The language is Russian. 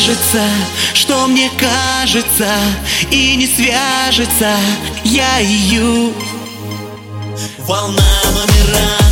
кажется, что мне кажется, и не свяжется я ее. Волна номера